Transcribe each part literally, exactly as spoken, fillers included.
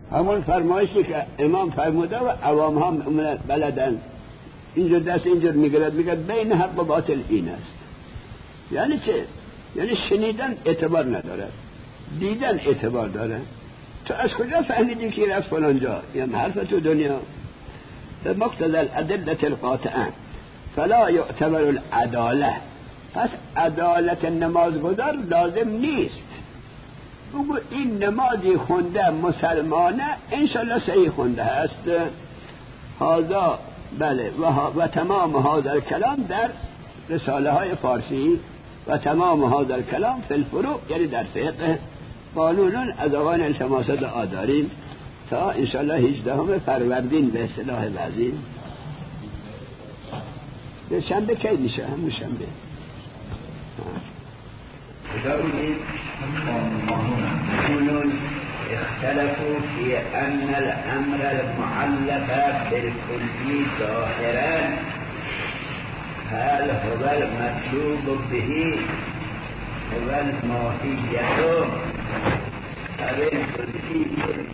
همون فرمایشی که امام فرموده و عوام هم بلدن. اینجور دست اینجور میگرد میگرد بین حق و باطل این است. یعنی چه؟ یعنی شنیدن اعتبار نداره، دیدن اعتبار داره. تو از کجا فهمیدی که رفت فلان جا؟ یعنی حرف تو دنیا. مقتضى الادله القاطعه فلا يعتبر العداله. پس عدالت نمازگزار لازم نیست. بگو این نمازی خونده مسلمانه انشالله صحیح خونده است. هذا بله و, و تمام هذا الكلام در رساله های فارسی و تمام هذا الكلام فی الفروع، یعنی در فقه قانون از آقان التماس دعا داریم تا انشالله هجدهم فروردین به اصطلاح بعضی. به شنبه کی میشه؟ همون شنبه. قانون اختلفوا في أن الأمر المعلق بالكلي ظاهرا هل هو المطلوب به هو الماهیت او الكلي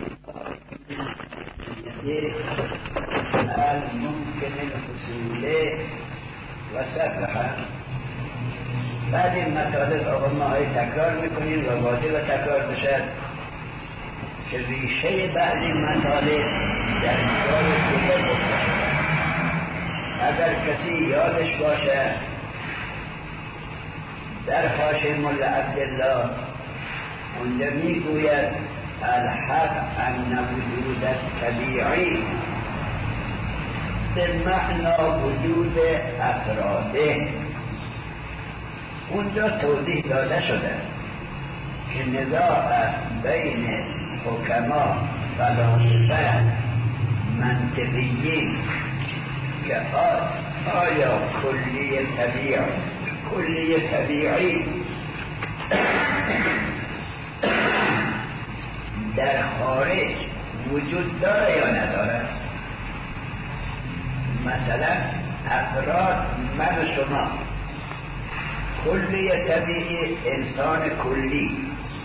الممكن الحصول وصفحا. بعد این مطالب آقا ما های تکرار میکنیم و واجب تکرار بشد که ریشه بعضی مطالب در کتاب دیگر گفته. اگر کسی یادش باشه در حاشیه ملا عبدالله اونجا میگوید الحق ان وجود طبیعی به معنی وجود افراده. اونجا توضیح داده شده که نزاع است بین حکما فلاسفه منطقیین که آیا کلی طبیعی کلی طبیعی در خارج وجود داره یا نداره. مثلا افراد من و شما کلی طبیعی انسان کلی،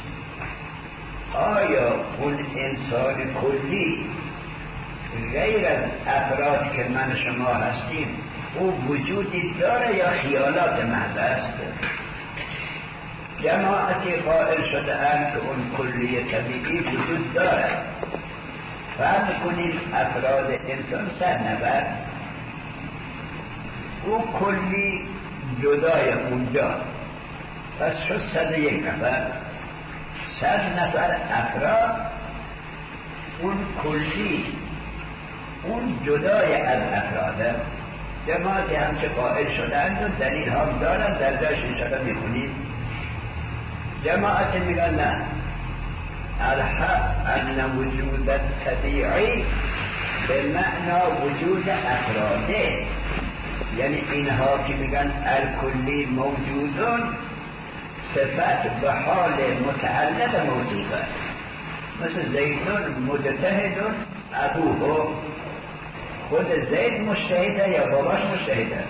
آیا اون انسان کلی غیر از افراد که من شما هستیم او وجودی داره یا خیالات محض است؟ جماعتی قائل شده اند که اون کلی طبیعی وجود داره. فرض کنیم افراد انسان صد نفر، او کلی جدای اونجا پس شد صد و یک نفر. صد نفر افراد اون کلی اون جدای از افراده. جماعتی هم که قائل شدند و دلیل هم دارن در جایش انشاءالله میخونیم. جماعتی میگن نه، الحق ان وجود طبیعی به معنا وجود افراده، یعنی اینها که میگن الکلی موجودون صفت به حال متعلق موجوده. مثل زیدون مجتهدون ابوه، خود زید مجتهده یا باباش مجتهده؟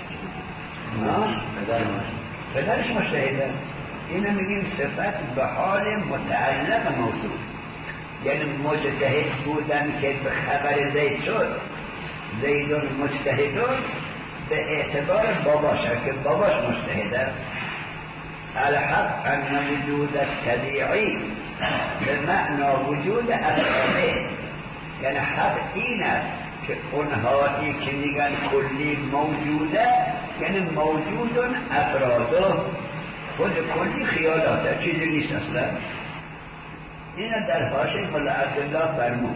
پدرش مجتهده. اینو میگیم صفت به حال متعلق موجود، یعنی مجتهد بودن که به خبر زید شد زیدون مجتهدون به اعتبار باباش که باباش مجتهده. الحق ان وجود طبیعی به معنا وجود افراده، یعنی حق این است که اونهایی که میگن کلی موجوده یعنی موجودون افراده، خود کلی خیالاته، چیزی نیست اصلا. این در حاشیه ملا عبدالله فرمود.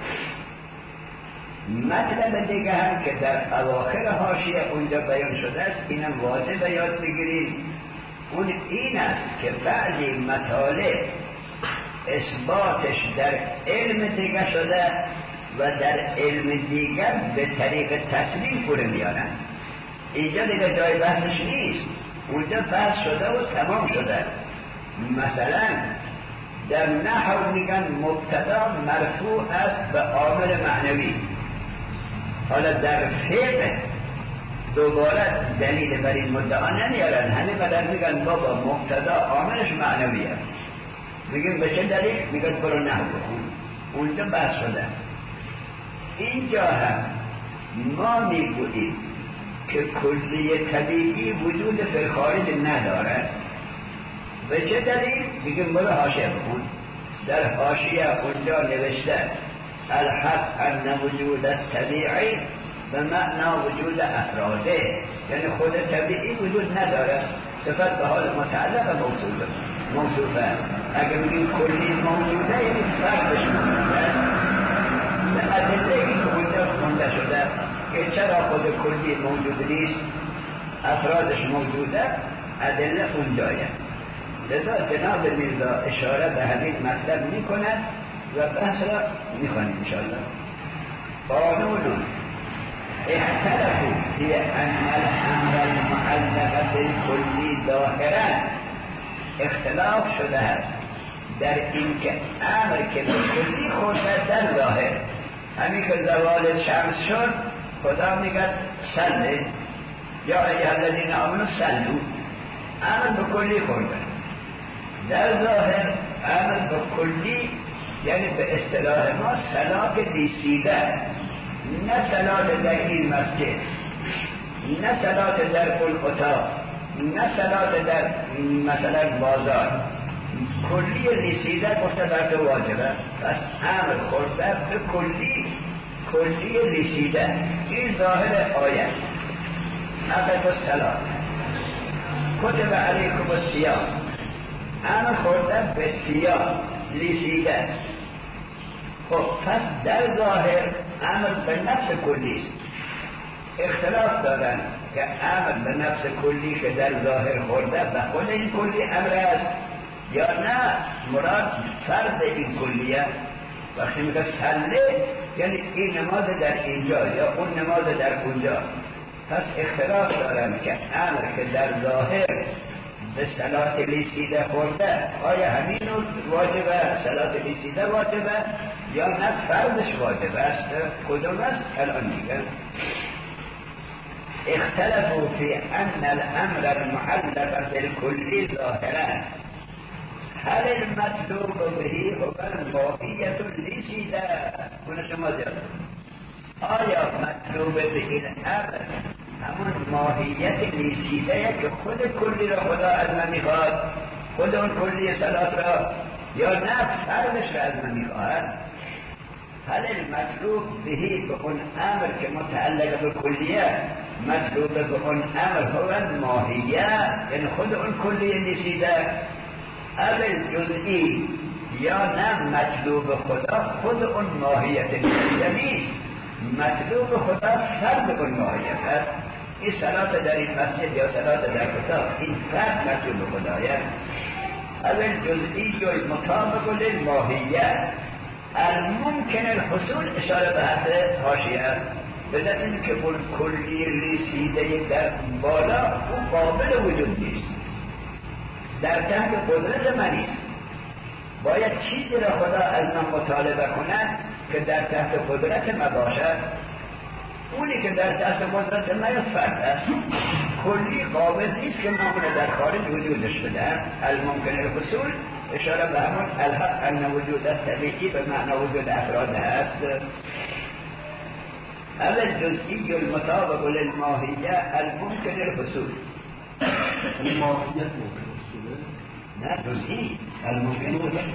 مطلب دیگه هم که در اواخر حاشیه اونجا بیان شده است، اینم واضح یاد بگیرید. اون این است که بعضی مطالب اثباتش در علم دیگه شده و در علم دیگر به طریق تصریح پوره میارن. اینجا دیگه جای بحثش نیست، اونجا بحث شده و تمام شده. مثلا در نحو میگن مبتدا مرفوع است به عامل معنوی. حالا در فقه دوباره دلیل بر این مدعا نمیارن، همه بدن میگن بابا مبتدا عاملش معنویه. میگن به چه دلیل؟ میگن برو نحو بخون. اونجا اینجا بحث شده. اینجا هم ما میگوییم که کلیه طبیعی وجود فی الخارج ندارد. به چه دلیل؟ بگیم برو حاشیه بکن. در حاشیه اونجا نوشته الحق ان وجود الطبیعی به معنا وجود افراده، یعنی خود طبیعی وجود نداره، صفت به حال متعلق موصوفه موصوفه اگر بگیم کلی موجوده یعنی فرقش موجوده است. به ادله ای که اونجا خونده شده که چرا خود کلی موجود نیست، افرادش موجوده، ادله اونجایه. لذا جناب میرزا اشاره به همین مطلب می کند و بحث را می خوانیم انشاءالله. قانون اختلفوا فی ان الامر المعلق بالکلی ظاهرا، اختلاف شده است در این که امر که به کلی خورده در ظاهر، همین که زوال شمس شد خدا میگه صلی یا ایها الذین آمنوا صلوا، امر به کلی خورده. در ظاهر امر به کلی یعنی به اصطلاح ما صلات لیسیده، نه صلات در این مسجد، نه صلات در اون اتاق، نه صلات در مثلا بازار، کلی لیسیده گفته بر تو واجبه. پس امر خورده به کلی، کلی لیسیده. این ظاهر آیه. اقت الصلاة کتب علیکم الصیام، امر خورده به سیام لیسیده. خب پس در ظاهر امر به نفس کلی است. اختلاف دارن که امر به نفس کلی که در ظاهر خورده به خود این کلی امر است یا نه مراد فرد این کلیه. وقتی میگه صلی یعنی این نماز در اینجا یا اون نماز در اونجا. پس اختلاف دارن که امر که در ظاهر به صلات لیسیده خورده آیا همین واجبه، صلات لیسیده واجبه یا نه فردش واجب است؟ کدوم است؟ الان میگن اختلفوا فی ان الامر المعلق بالکلی ظاهرا هل المطلوب به هو الماهیة لیسیده. کنه شما زیاد آیا مطلوب به این امر همون ماهیت لیسیده که خود کلی را خدا از من میخواد، خود اون کلی صلات را، یا نه فرقش را از من میخواد؟ هل المطلوب بهی به اون امر که متعلق به کلیه، مطلوب به اون امر هو ماهیه یعنی خود اون کلی لیسیده، اول جزئی یا نه مطلوب خدا خود اون ماهیت لیسیده نیست، مطلوب خدا فرد اون ماهیت است. این صلات در این مسجد یا صلات در اتاق این فرد مطلوب خدایه. اول جزئی و مطابق للماهیه الممکن الحصول، اشاره به حد حاشیه است، به دلیل اینکه اون کلی رسیده در بالا او قابل وجود نیست، در تحت قدرت من نیست. باید چیزی را خدا از من مطالبه کند که در تحت قدرت من باشد. اونی که در تحت قدرت من فرد است، کلی قابل نیست که من اون در خارج وجودش بدم. الممکن الحصول اشاره به همون الحق ان وجود طبیعی به معنا وجود افراد است. اول جزئی المطابق للماهیه الممکن الحصول. الماهیت ممکن حصوله؟ نه جزئی الممکن الحصول.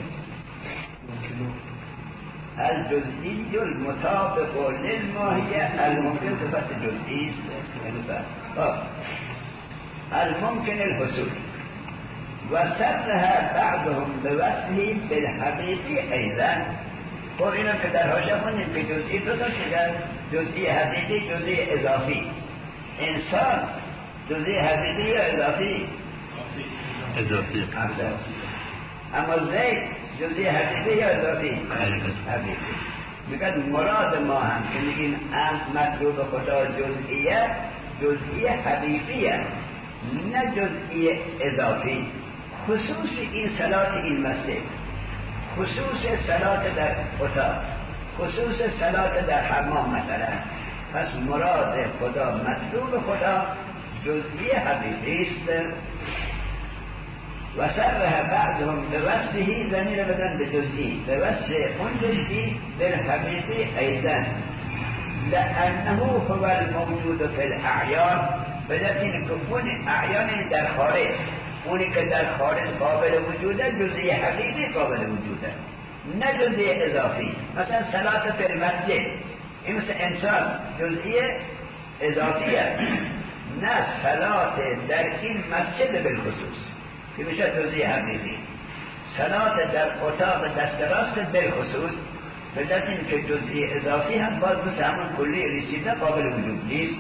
الجزئی المطابق للماهیه الممکن صفت جزئی است. الممکن الحصول و سرها بعضهم بوصله بالحقیقی ایضا. خب اینا که در حاشیه خوندیم که جزئی دو تا شده، جزئی حقیقی، جزئی اضافی. انسان جزئی حقیقی یا اضافی؟ اضافی. اما زید جزئی حقیقی یا اضافی؟ حقیقی. میگن مراد ما هم که میگیم مطلوب خدا جزئیه، جزئی حقیقیه نه جزئی اضافی. خصوص این صلات این مسجد، خصوص صلات در اتاق، خصوص صلات در حمام مثلا. پس مراد خدا، مطلوب خدا جزئی حقیقی است. و سرها بعضهم به وصفه ضمیر بدن به جزئی به وصف اون جزئی بالحقیقی ایضا لانه هو الموجود فی الاعیان بدلتین که اون اعیان در خارج اونی که در خارج قابل وجوده جزئی حقیقی قابل وجوده نه جزئی اضافی. مثلا صلات فی المسجد این مثل انسان جزئی اضافیه، نه صلات در این مسجد بالخصوص که میشه جزئی حقیقی. صلات در اتاق دست راست بالخصوص به دلیل که جزئی اضافی هم باز مثل همون کلی رسیده قابل وجود نیست.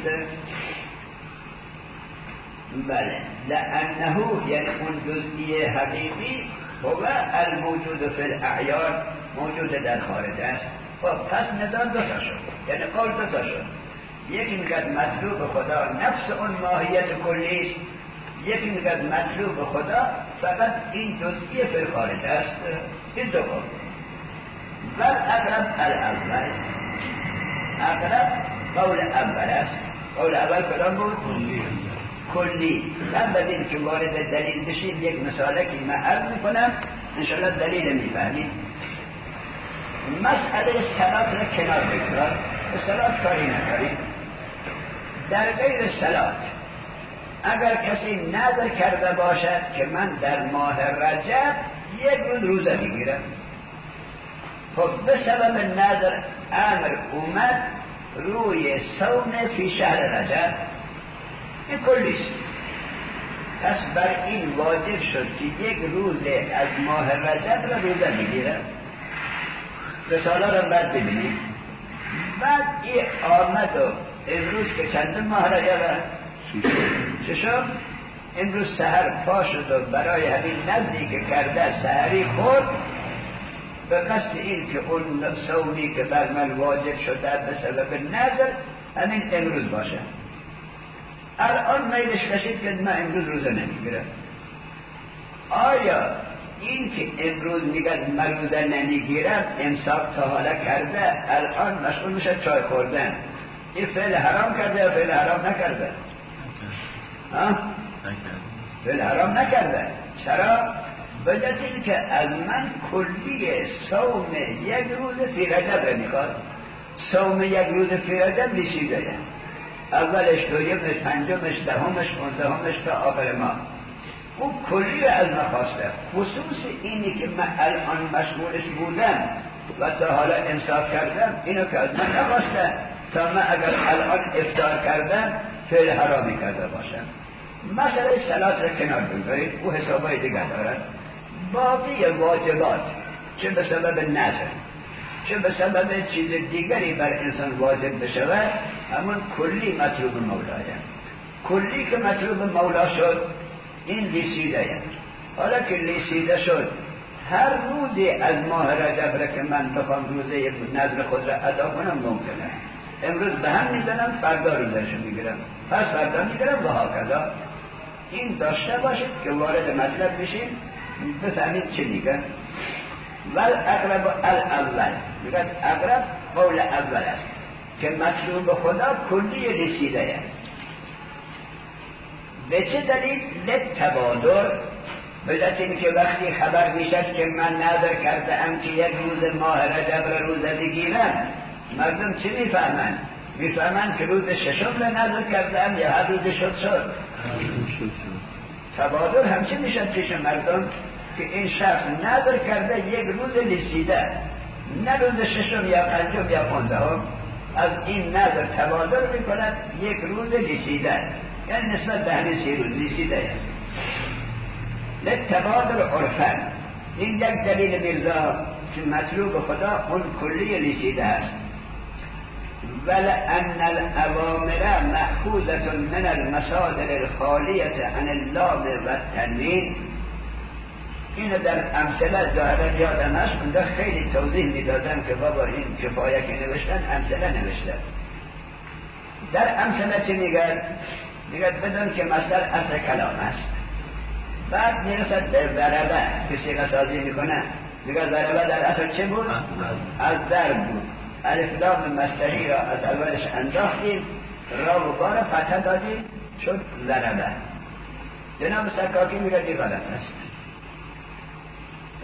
بله لانه یعنی اون جزئی حقیقی هو الموجود فی الاعیان موجود در خارج است. خب پس نظام دو تا شد، یعنی قول دو تا شد. یکی میگه مطلوب خدا نفس اون ماهیت کلیش، یکی میگه مطلوب خدا فقط این جزئی فی الخارج است. این دو قول. و اقرب الاول اقرب قول اول است. قول اول کدام بود؟ کلی. قبل از این که وارد دلیل بشیم یک مثاله که من عرض میکنم انشاءالله دلیل میفهمید. مسئله صلات را کنار بگذار، به صلات کاری نکنیم. در غیر صلات اگر کسی نظر کرده باشد که من در ماه رجب یک روز روزه میگیرم، خب به سبب نظر امر اومد روی صوم فی شهر رجب، این کلیست. پس بر این واجب شد که یک روز از ماه رجب را روزه میگیرم. رساله را بعد ببینیم. بعد این آمد و امروز که چند ماه رجب چشم امروز سحر پا شد و برای همین نزدی که کرده سحری خورد به قصد این که اون صومی که بر من واجب شده به سبب نظر همین امروز باشه. الان میلش کشید که من امروز روزه نمیگیرم. آیا این که امروز میگه من روزه نمیگیرم امساک تا حالا کرده الان مشغول میشه چای خوردن، این فعل حرام کرده یا فعل حرام نکرده؟ ها؟ فعل حرام نکرده. چرا؟ بجد این که از من کلی صوم یک روز فی رجب را میخواد. صوم یک روز فی رجب رسیده، اولش دویمش پنجمش دهمش پانزدهمش تا آخر ماه او کلی از من خواسته. خصوص اینی که من الان مشغولش بودم و تا حالا امساک کردم اینو که از من نخواسته تا من اگر الان افطار کردم فعل حرامی کرده باشم. مسئله صلات را کنار بگذارید، او حسابای دیگر دارد. باقی واجبات چه به سبب نظر چه به سبب چیز دیگری بر انسان واجب بشود همون کلی مطلوب مولایه. کلی که مطلوب مولا شد این لیسیده. حالا که لیسیده شد هر روزی از ماه رجب را که من بخوام روزه نظر خود را ادا کنم ممکنه. امروز به هم میزنم فردا روزهشو میگیرم، پس فردا میگیرم و هاکذا. این داشته باشید که وارد مطلب بشید بفهمید چه میگن. ول اقرب الاول میگن اقرب قول اول است که مطلوب خدا کلی رسیده است. به چه دلیل؟ لتبادر، به دلیل که وقتی خبر میشد که من نظر کرده ام که یک روز ماه رجب را روزه بگیرم مردم چی میفهمن؟ میفهمن که روز ششم را نظر کرده ام یا هر روز شد شد. تبادر همچه میشد پیش مردم که این شخص نظر کرده یک روز رسیده، نه روز ششم یا پنجم یا پانزدهم. از این نظر تبادر میکند یک روز رسیده، یعنی نسبت به همین سی روز رسیده. لتبادر عرفن، این یک دلیل میرزا که مطلوب خدا اون کلی رسیده است. ولأن الأوامر مأخوذة من المصادر الخالیة عن اللام و التنوین. اینو در امثله ظاهرا یادم هست، اونجا خیلی توضیح میدادم که بابا این کفایه که نوشتن امثله نوشتن. در امثله چی میگن؟ میگن بدون که مصدر اصل کلام است. بعد میرسد در ضربه که صیغه سازی میکنن، میگن ضربه در اصل چه بود؟ از ضرب بود. الف لام مصدری را از اولش انداختیم، را و با را فتح دادیم شد ضربه. جناب سکاکی میگه این غلط است.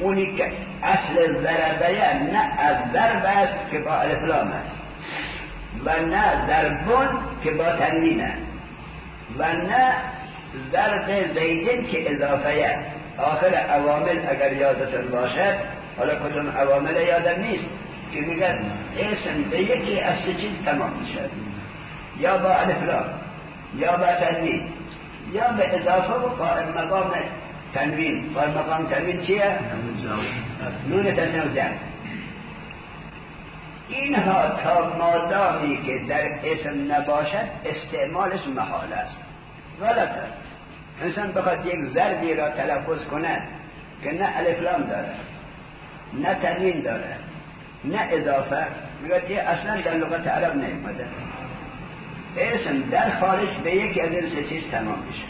اونی که اصل ضربه نه از ضرب است که با الف لام است و نه ضربون که با تنوین است و نه ضرب زیدین که اضافه است. آخر عوامل اگر یادتون باشد، حالا کدوم عوامل یادم نیست، که میگن اسم به یکی از سه چیز تمام میشد، یا با الف لام یا با تنوین یا به اضافه و قائم مقام تنوین. قائم مقام تنوین چیه؟ نون تسنیه و جمع. اینها تا مادامی که در اسم نباشد استعمالش محال است، غلطه. انسان بخواد یک ضربی را تلفظ کند که نه الف لام دارد نه تنوین دارد نه اضافه، میگه این اصلا در لغت عرب نیامده. اسم در خارج به یکی از این سه چیز تمام میشه.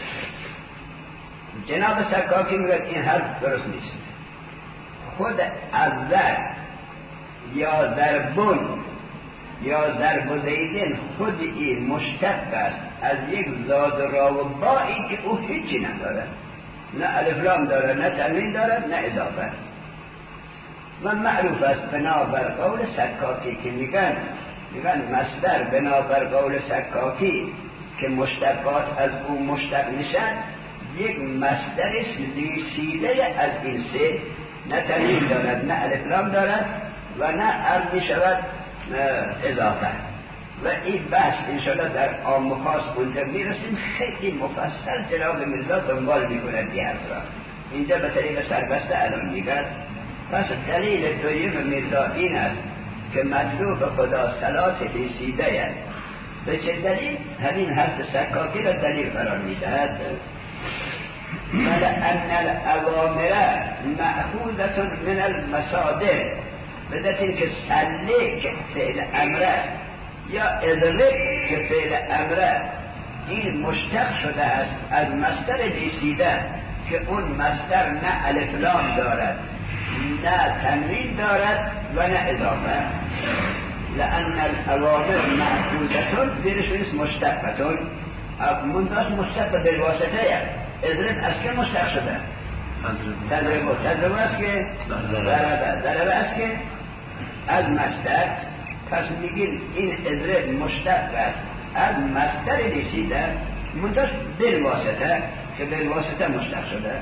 جناب سکاکی میگه این حرف درست نیست. خود از ضرب یا ضربون یا ضرب و زیدین خود این مشتق است از یک زاد را و بایی که او هیچی نداره، نه الف لام داره نه تنوین داره نه اضافه. و معروف است بنابر قول سکاکی که میگن میگن مصدر بنابر قول سکاکی که مشتقات از او مشتق میشن یک مصدر لیسیده از این سه، نه تنوین دارد نه الف لام دارد و نه عرض میشود اضافه. و این بحث انشاءالله در عام و خاص اونجا میرسیم، خیلی مفصل جناب میرزا دنبال میکند این حرف را. اینجا به طریق سربسته الان میگن. پس دلیل دویم میرزا این است که مطلوب خدا صلات لیسیده است. به چه دلیل؟ همین حرف سکاکی را دلیل قرار میدهد. ولأن الأوامر مأخوذة من المصادر، بدت که سله که فعل امره یا اضرب که فعل امره این مشتق شده است از مصدر لیسیده که اون مصدر نه الف لام دارد نه تنوین دارد و نه اضافه. لأن الأوامر مأخوذة زیرش نیست مشتقتون، منتاش مشتق بالواسطه. اضرب از که مشتق شده؟ تضربه. تضربه است که ضربه. ضربه است که از مصدر. پس میگیم این اضرب مشتق است از مصدر لیسیده منتاش بالواسطه که بالواسطه مشتق شده.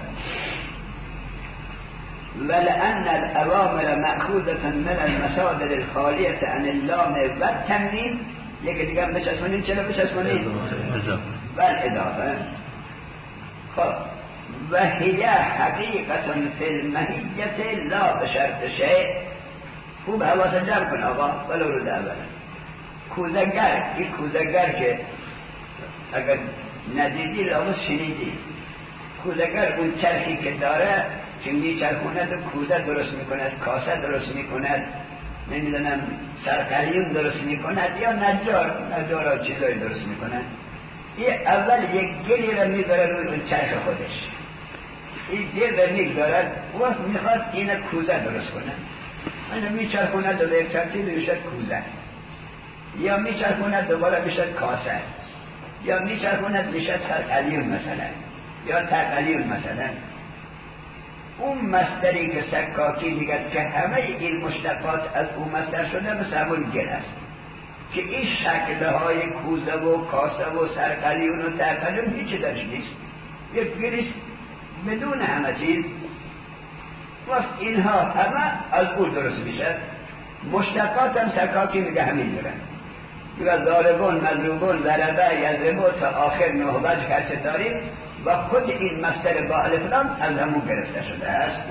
ولأن الأوامر مأخوذة من المصادر الخالية عن اللام و التنوین. یکی دیگه هم بچسبونیم. چرا بچسبونیم؟ والاضافه. خب و هی حقیقت فی المهیت لا بشرط شیء. خوب حواس جمع کن آقا ولو رو دعوه. کوزگر، این کوزگر که اگر ندیدی لاموس شنیدی، کوزگر اون چرخی که داره که میچرخوند و کوزه درست میکند، کاسه درست میکند، نمیدونم سرقلیون درست میکند یا نجار نجار ها چیزایی درست میکند. این اول یک گلی را میذاره روی اون چرخ خودش، این گل را میگذارد و میخواد این کوزه درست کنه. اینو میچرخوند و به یک ترتیب میشد کوزه، یا میچرخوند دوباره میشد کاسه، یا میچرخوند میشد سرقلیون مثلا یا تقلیون مثلا. اون مصدری که سکاکی میگد که همه این مشتقات از اون مصدر شده مثل همون گل است که این شکلهای کوزه و کاسه و سرقلیون و تقلیون هیچی درش نیست، یک گلیست بدون همه چیز. وقت اینها همه از اون درست میشه. مشتقات هم سکاکی میگه همین میگن، میگه ضاربون مضروبون ضربه یضربو تا آخر نه وجه هرچه داریم و خود این مصدر با الف لام از همون گرفته شده است.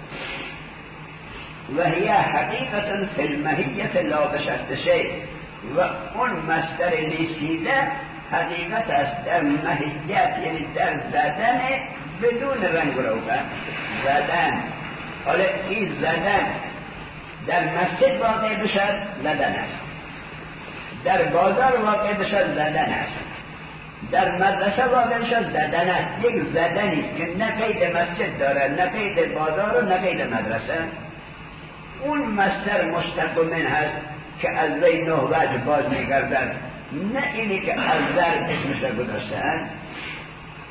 و هی حقیقتا فی المهیت لا بشرط شیء. و اون مصدر لیسیده حقیقت است در مهیت، یعنی در زدن بدون رنگ و روغن. زدن، حالا این زدن در مسجد واقع بشد زدن است، در بازار واقع بشد زدن است، در مدرسه واقع بشد زدن است. یک زدنی است که نه قید مسجد داره نه قید بازار و نه قید مدرسه. اون مصدر مشتق من هست که از وی نه وجه باز میگردد، نه اینی که از ضرب اسمش را گذاشته‌اند.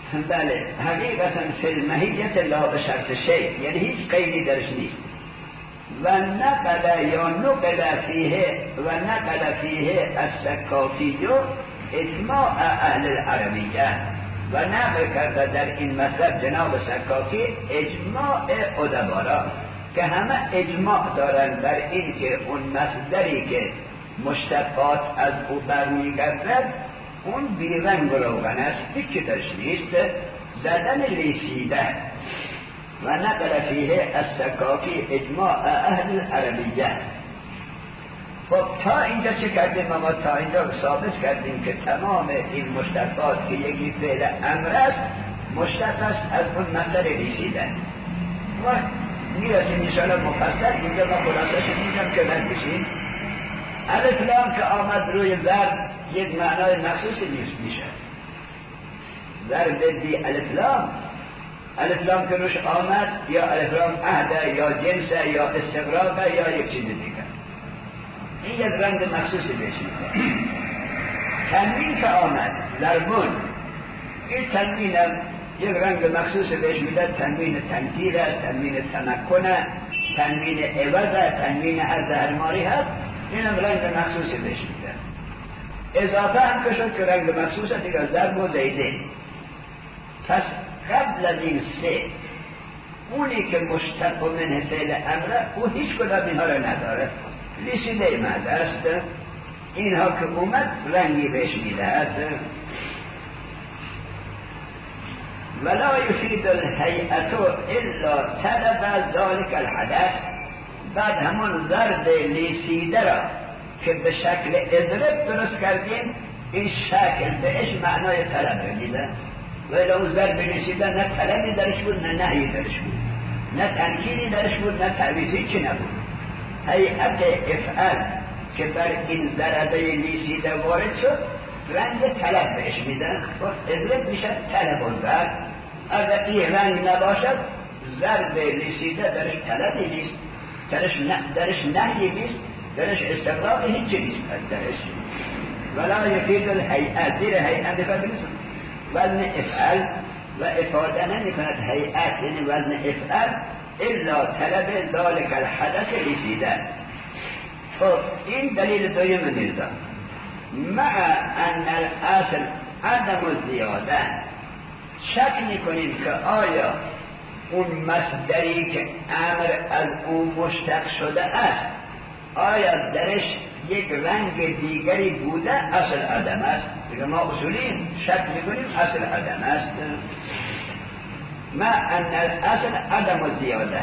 بله حقیقتا فی الماهیت لا به شرط شیء، یعنی هیچ قیدی درش نیست. و نقل یا نقل فیه و نقل فیه السکاکی اجماع اهل العربیه، و نقل کرده در این مطلب جناب سکاکی اجماع ادبا که همه اجماع دارن بر این که اون مصدری که مشتقات از او برمیگردد اون بیرنگ و روغن است، هیچی درش نیست، زدن لیسیده. و نقل فیه السکاکی اجماع اهل العربیه. خب تا اینجا چه کردیم؟ ما تا اینجا ثابت کردیم که تمام این مشتقات که یکی فعل امر است مشتق است از اون مصدر لیسیده. و میرسیم انشاءالله مفصل. اینجا ما خلاصش میگم که رد بشیم. الف لام که آمد روی ضرب یک معنای مخصوصی نیست میشه. ضرب دی الف لام، الف لام که روش آمد یا الف لام عهده یا جنسه یا استقراقه یا یک چیز دیگه، این یک رنگ مخصوصی بهش میده. تنوین که آمد ضربون، این تنوین هم یک رنگ مخصوصی بهش میده، تنوین تنکیره، تنوین تمکنه، تنوین عوضه، تنوین ازهرماری هست، این هم رنگ مخصوصی بهش میده. اضافه هم که شد که رنگ مخصوصه دیگه ضرب و زیده. پس قبل از این سه اونی که مشتق من فعل امره او هیچ کدام اینها را نداره، لیسیده مد است. اینها که اومد رنگی بهش میدهد. ولا یفید الهیئت الا طلب ذلك الحدث. بعد همون ضرب لیسیده را که به شکل اضرب درست کردیم، این شکل بهش معنای طلب میده. ولی اون ضرب لیسیده نه طلبی درش بود نه نهی درش بود، نه تنکیری درش بود نه تعویضی چی نبود. هیئت افعل که بر این ضربه لیسیده وارد شد رنگ طلب بهش میدن. وقت اضرب میشه طلب و ضرب. اگر این رنگ نباشد ضرب لیسیده درش طلبی نیست، درش, درش نهی نیست، درش استقراقی هیچی نیست درش. ولا یفید الهیئت، زیر هیئت بخواد نیست وزن افعل و افاده نمی کند هیئت یعنی وزن افعل الا طلب ذلك الحدث لیسیده. خب این دلیل دویم میرزا. مع ان الاصل عدم الزیاده، شک میکنیم که آیا اون مصدری که امر از اون مشتق شده است آیا درش یک رنگ دیگری بوده؟ اصل عدم است. دیگه ما اصولیم شک میکنیم اصل عدم است. ما ان الاصل عدم الزیاده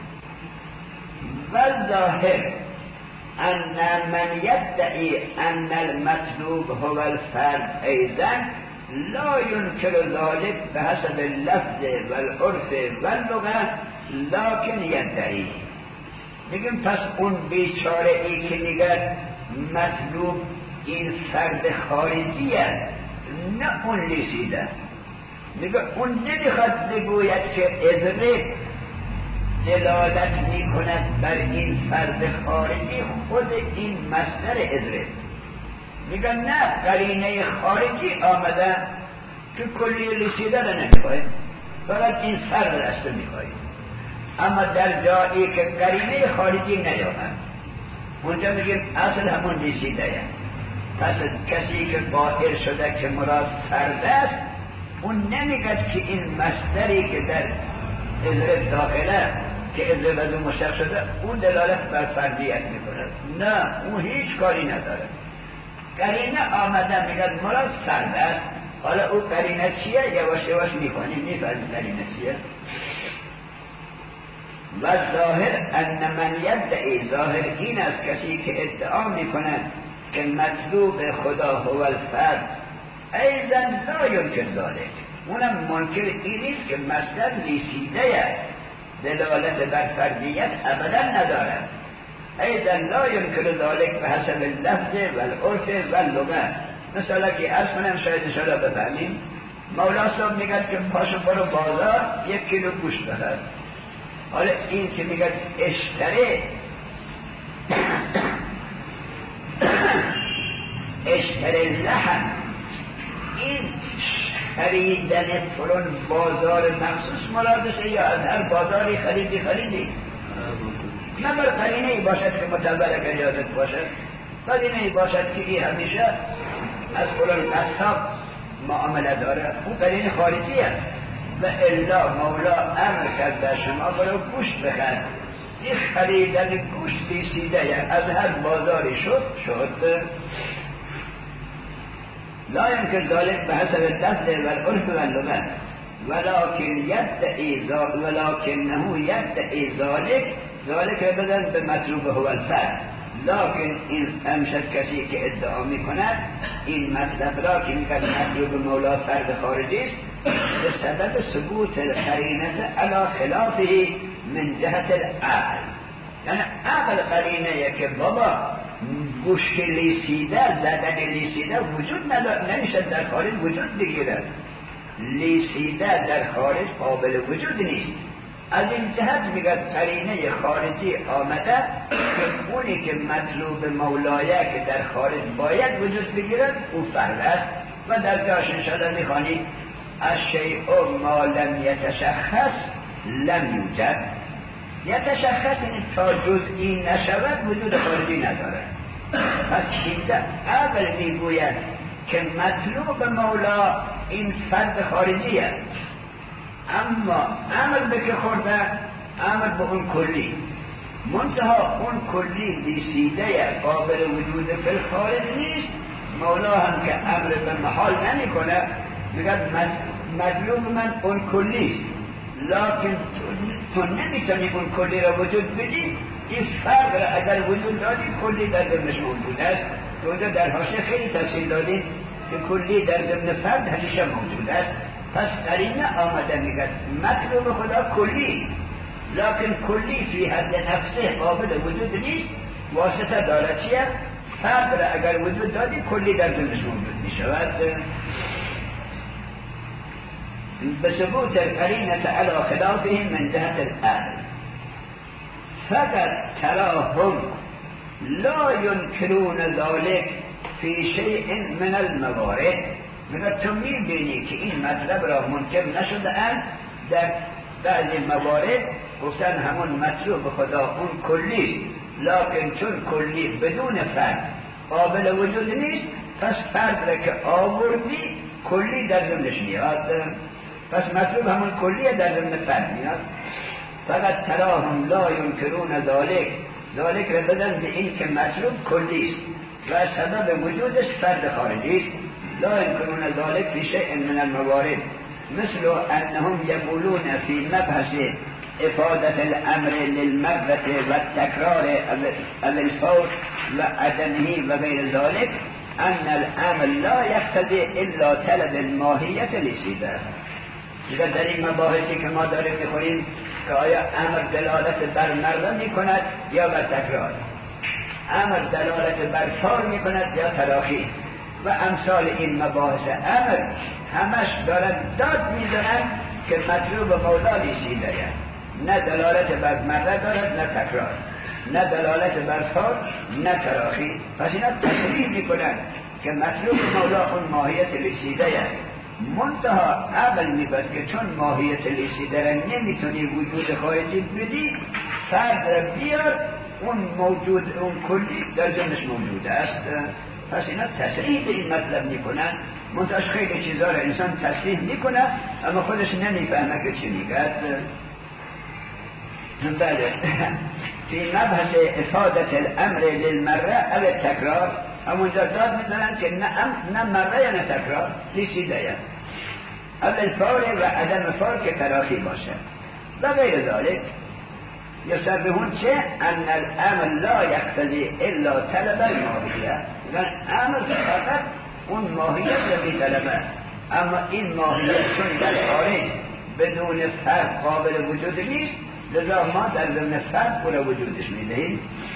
و ظاهر ان من یدعی ان المطلوب هو الفرد ایضا لا ينكر ذلك بحسب اللفظ والعرف واللغه لكن يدعي. میگیم پس اون بیچاره ای که میگه مطلوب این فرد خارجیه نه اون لیسیده، میگه اون نمیخواد بگوید که اضرب دلالت میکند بر این فرد خارجی خود این مصدر اضرب. میگه نه قرینه خارجی آمده که کلی لیسیده را نمیخواهیم، فقط این فرد رسته میخواهیم. اما در جایی که قرینه خارجی نیامد اونجا میگیم اصل همون لیسیده یه. پس کسی که قائل شده که مراد فرد است اون نمیگد که این مصدری که در اضرب داخله که اضرب از اون مشتق شده اون دلالت بر فردیت میکنه. نه، اون هیچ کاری نداره. قرینه آمده میگد مراد فرد است. حالا او قرینه چیه؟ یواش یواش میکنیم میفهمیم قرینه چیه. و ظاهر ان من یدعی، ظاهر این است کسی که ادعا میکنند که مطلوب خدا هو الفرد ایضا لا ینکر ذلک، اونم منکر این نیست که مصدر لیسیده دلالت بر فردیت ابدا ندارد. ایضا لا ینکر ذلک به حسب اللفظ والعرف واللغه. مثلا که از منم شاید انشاءالله بفهمیم. مولا صاحب میگد که پاشو برو بازار یک کیلو گوشت بخر. حالا این که میگه اشتره اشتره لحم، این خریدن فلان بازار مخصوص مرادشه یا از هر بازاری خریدی خریدی؟ نه بر قرینه ای باشد که متبر اگر یادت باشد، قرینه ای باشد که این همیشه از فلان قصاب معامله داره، اون قرینه خارجی است. و الا مولا امر کرده شما برو گوشت بخر، این خریدن گوشت بیسیده از هر بازاری شد شد لا يمكن ذلك بحسب الدخل والعرف واللغة ولكن يدعي ولكنه يدعي ذلك ذلك بدن بمطلوب هو الفرد. لكن این امشد کسی که ادعا میکند این مطلب را که میگه مطلوب مولا فرد خارجی است به سبب ثبوت قرینه علی خلافه من جهت العقل، یعنی عقل قرینه که بابا گوشت لیسیده زدن لیسیده وجود نداره، نمیشه در خارج وجود بگیرد، لیسیده در خارج قابل وجود نیست. از این جهت میگه قرینه خارجی آمده که اونی که مطلوب مولایه که در خارج باید وجود بگیرد او فرد است. و در جاش انشاءالله میخوانید الشیء ما لم یتشخص لم یوجد. یتشخص یعنی تا جزئی نشود وجود خارجی نداره. پس اینجا عقل میگوید که مطلوب مولا این فرد خارجیه، اما امر به که خورده امر به اون کلی، منتها اون کلی دیسیده قابل وجود فی خارج نیست. مولا هم که امر به محال نمی کنه، میگه مطلوب من اون کلی است، لکن تو نمیتونی اون کلی را وجود بدی. این فرق را اگر وجود دادی کلی در ضمنش موجود است. اونجا در حاشیه خیلی تفصیل دادیم که کلی در ضمن فرد همیشه موجود است. پس قرینه آمده میگه مطلوب خدا کلی، لکن کلی فی حد نفسه قابل وجود نیست، واسطه داره چیه؟ فرد را اگر وجود دادی کلی در ضمنش موجود میشود. بثبوت القرینه علی خلافه من جهت العقل فقط تراهم لا ينكرون ذلك فی شیء من الموارد. میگه تو میبینی که این مطلب را منکر نشده اند در بعضی موارد، گفتن همون مطلوب خدا اون کلی، لکن چون کلی بدون فرد قابل وجود نیست، پس فرد را که آوردی کلی در ضمنش میاد، پس مطلوب همون کلی در ضمن فرد میاد. فقط تراهم لا ينكرون ذلك، ذلك را بدن به این که مطلوب کلی است و سبب وجودش فرد خارجی است. لا ينكرون ذلك في شيء من الموارد، مثل انهم يقولون في مبحث افادة الامر للمرة والتكرار او الفور وعدمه وغير ذلك ان الامر لا يقتضي الا طلب الماهیت لسیده. دیگر در این مباحثی که ما داریم میخونیم که آیا امر دلالت بر مرة میکند یا بر تکرار، امر دلالت بر فور میکند یا تراخی و امثال این مباحث امر همش دارن داد میزنن که مطلوب مولا لیسیده، نه دلالت بر مره دارد نه تکرار، نه دلالت بر فور نه تراخی. پس اینا تصریح میکنن که مطلوب مولا اون ماهیت لیسیده، منتها عقل میگوید که چون ماهیت لیسیده را نمیتونی وجود خارجی بدی، فرد را بیار اون موجود اون کلی در ضمنش موجود است. پس اینا تصریح به این مطلب میکنن، منتاش خیلی چیزا را انسان تصریح میکنه اما خودش نمیفهمه که چی میگد. بله فی مبحث افادت الامر للمره او تکرار، همونجا داد میزنن که نه, نه مره یا نه تکرار، لیسیده یا او الفور و عدم فور که تراخی باشه و غیر ذالک. یصرحون چه؟ ان الامر لا یقتضی الا طلب الماهیه، یعنی امر فقط اون ماهیت رو میطلبه، اما این ماهیت چون در خارج بدون فرق قابل وجود نیست، لذا ما در ضمن فرق او را وجودش میدهیم.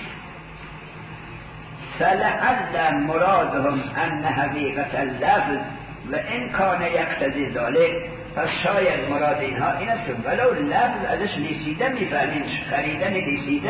فلعل مرادهم ان حقیقت اللفظ و ان کان یقتضی ذلک، پس شاید مراد اینها این است که ولو لفظ ازش لیسیده میفهمین، خریدن لیسیده،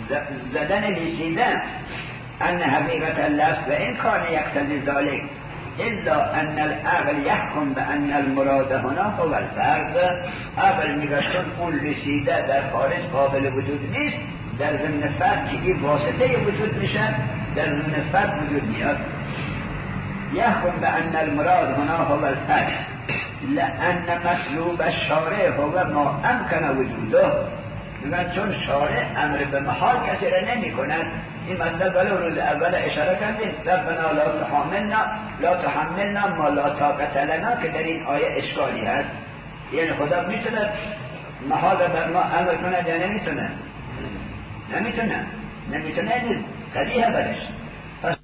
زدن لیسیده، ان حقیقت اللفظ و ان کان یقتضی ذلک، الا ان العقل یحکم به ان المراد هنا هو الفرد. عقل میگه چون اون رسیده در خارج قابل وجود نیست، در ضمن فرد که این واسطه وجود میشه در ضمن فرد وجود میاد. یحکم به ان المراد هنا هو الفرد لان مطلوب الشارع هو ما امکن وجوده. میگن چون شارع امر به محال کسی را نمی کند. این مطلب ولو روز اول اشاره کردیم ربنا لا تحملنا لا تحملنا ما لا طاقت لنا، که در این آیه اشکالی هست. یعنی خدا میتونه محال را بر ما امر کند یا نمیتونه؟ نمیتونه نمیتونه نیست قدیه برش. پس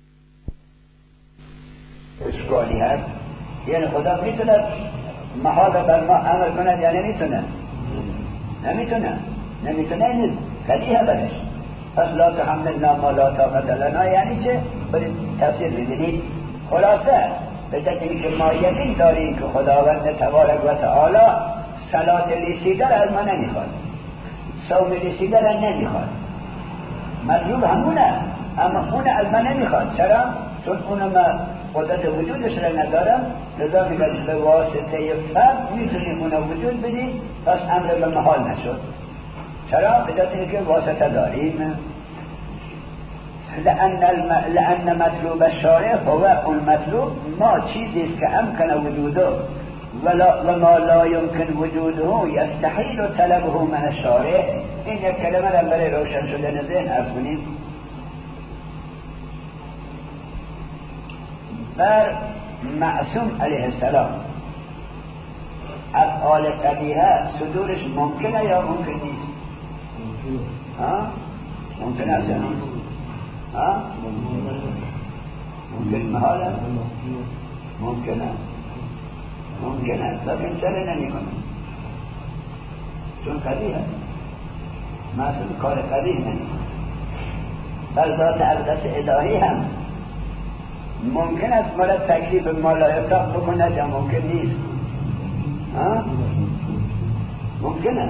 اشکالی هست. یعنی خدا میتونه محال را بر ما امر کند یا نمیتونه؟ نمیتونه نمیتونه نیست قدیه برش. پس لا تحملنا ما لا طاقت لنا یعنی چه؟ برید تفسیر ببینید. خلاصه به دلیلی که ما یقین داریم که خداوند تبارک و تعالی صلات لیسیده را از ما نمیخواد، صوم لیسیده را نمیخواد. مطلوب همونه، اما اون از ما نمیخواد. چرا؟ چون اون ما قدرت وجودش را ندارم، لذا میگه به واسطه فرد میتونی اون وجود بدی، پس امر به محال نشد. چرا؟ به دلیلی که واسطه داریم. لأن, الم... لأن مطلوب الشارع هو اون مطلوب ما چیزیست که امکن وجوده ولا... وما لا يمكن وجوده يستحيل طلبه من الشارع. این یک کلمه را برای روشن شدن ذهن عرض کنیم. بر معصوم علیه السلام افعال قبیحه صدورش ممکنه یا ممکن نیست؟ ها؟ ممکن است یا نیست؟ ها؟ ممکن محاله؟ ممکنه ممکنه لیکن چرا نمی کنه؟ چون قبیح است. معصوم کار قبیح نمی کنه. بر ذات اقدس الهی هم ممکن است مورد تکلیف مالایتا بکند یا ممکن نیست؟ ها؟ ممکنه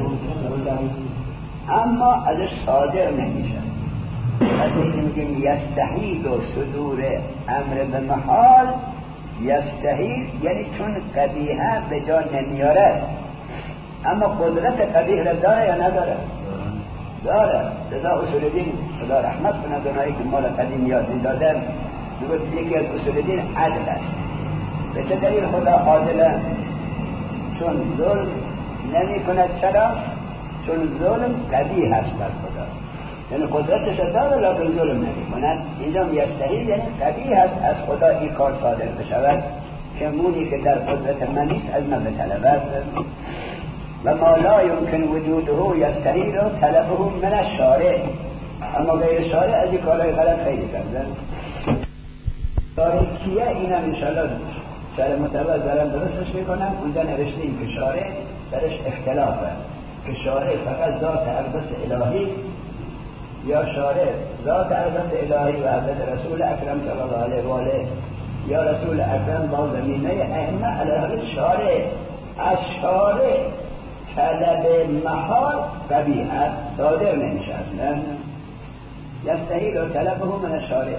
اما ازش صادر نمیشه. پس این میگیم یستحیل و صدور امر به محال. یستحیل یعنی چون قبیحه به جا نمیاره، اما قدرت قبیح را داره یا نداره؟ داره. لذا اصول دین خدا رحمت کنه اونایی که مال قدیم یاد میدادن، یکی از اصول دین عدل است. به چه دلیل خدا عادله؟ چون ظلم نمی کند. چرا؟ چون ظلم قبیح هست بر خدا، یعنی قدرتش داره لیکن ظلم نمی کند. اینجا یستحیل یعنی قبیح هست از خدا این کار صادر بشود که مونی که در قدرت من نیست از من بطلبد. و ما لا يمكن وجوده یستحیل و طلبه من الشارع. اما غیر شارع از این کارهای غلط خیلی کردن. شارع کیه؟ اینم انشاءالله شارع متوضع دارم درستش میکنم. اونجا نوشته این که شارع درش اختلافه که شارع فقط ذات اقدس الهی یا شارع ذات اقدس الهی و حضرت رسول اکرم صلی الله علیه و آله یا رسول اکرم با زمینه ائمه علیه شارع. از شارع طلب محال قبیح است، صادر نمیشه اصلا. یستحیل و طلبه من الشارع.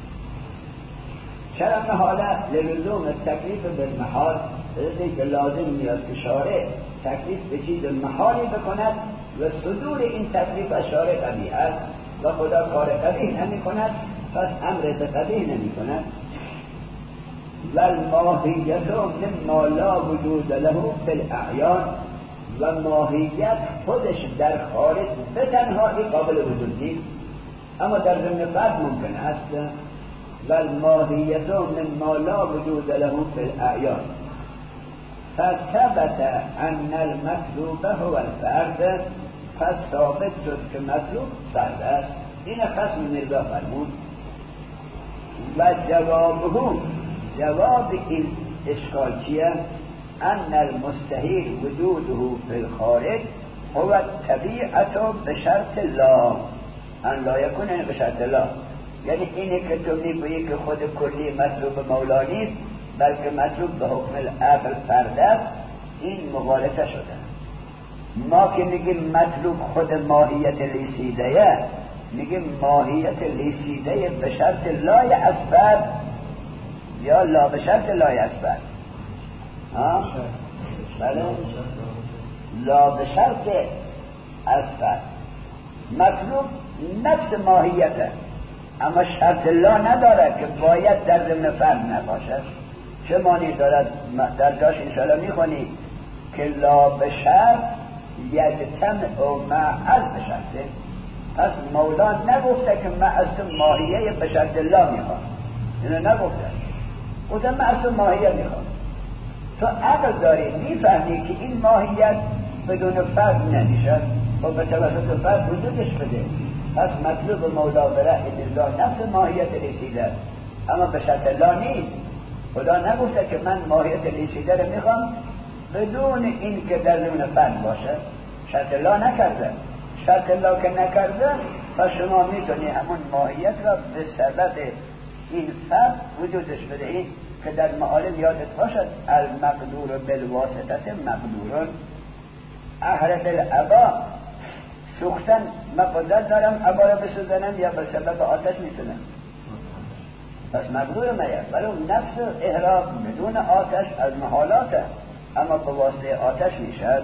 چرا محاله؟ للزوم تکلیف بالمحال. بذارید که لازم میاد که شارع تکلیف به چیز محالی بکند و صدور این تکلیف از شارع قبیح است و خدا کار قبیح نمی کند، پس امر به قبیح نمی کند. و الماهیت مما لا وجود له فی الاعیان. و ماهیت خودش در خارج به تنهایی قابل وجود نیست، اما در ضمن فرد ممکن است. و الماهیت مما لا وجود له فی الاعیان. فثبت ان المطلوب هو الفرد. پس ثابت شد که مطلوب فرد است. این خصم مرزا فرمود. و جوابه، جواب این اشکال چیه؟ ان المستحیل وجوده فی الخارج هو الطبیعت بشرط لا ان لا یکون بشرط لا. یعنی اینه که تو میگویی که خود کلی مطلوب مولا نیست بلکه مطلوب به حکم العقل فرد است، این مغالطه شده. ما که میگیم مطلوب خود ماهیت لیسیده، میگیم ماهیت لیسیده به شرط لای از فرد یا لا به شرط لا یسبر. ها بله لا به شرط اسبر مطلوب نفس ماهیته، اما شرط لا نداره که باید در ضمن فرد نباشد. چه معنی دارد؟ در جاش انشاءالله میخونی که لا به شرط یجتمع و معل به شرطه. پس مولا نگفته که من از تو ماهیه به شرط لا میخوام، اینو نگفته. گفته من از تو ماهیه میخوام. تو عقل داری میفهمی که این ماهیت بدون فرد نمیشه و به توسط فرد وجودش بده. پس مطلوب مولا برای الله نفس ماهیت رسیده، اما به شرط لا نیست. خدا نگفته که من ماهیت رسیده رو میخوام بدون این که در ضمن فرد باشه. شرط لا نکرده. شرط لا که نکرده پس شما میتونی همون ماهیت را به سبب این فرد وجودش بدهید که در معالم یادت باشد المقدور بالواسطه مقدورون. احرف العبا سوختن من قدرت دارم عبا را بسوزنم یا به سبب آتش میتونم، پس مقدور میه. ولی نفس احراق بدون آتش از محالاته، اما به واسطه آتش میشد.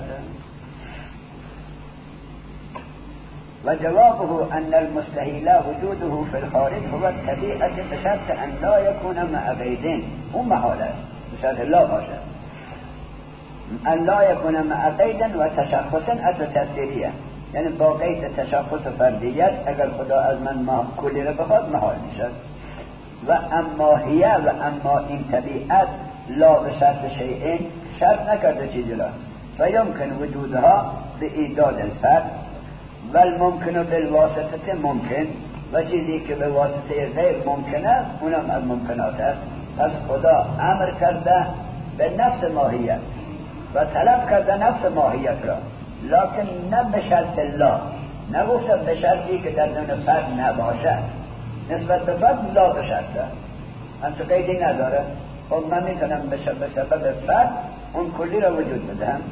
و جوابه ان المستحیل وجوده في الخارج هو الطبیعه بشرط ان لا يكون مع قیدین. اون محال است بشرط لا باشه، ان لا يكون مع قید و تشخص ات تفسیریه، یعنی با قید تشخص فردیت اگر خدا از من ما کلی رو بخواد محال میشد. و اما هیه و اما این طبیعت لا به شرط شیئین، شرط نکرده چیزی را، و یمکن وجودها به ایجاد الفرد و الممکن بالواسطه ممکن، و چیزی که به واسطه غیر ممکنه اونم از ممکنات است. پس خدا امر کرده به نفس ماهیت و طلب کرده نفس ماهیت را، لکن نه به شرط لا، نگفته به شرطی که در دون فرد نباشه. نسبت به فرد لا به شرطه، همچه قیدی نداره. خب من میتونم به سبب فرد اون کلی را وجود بدهم.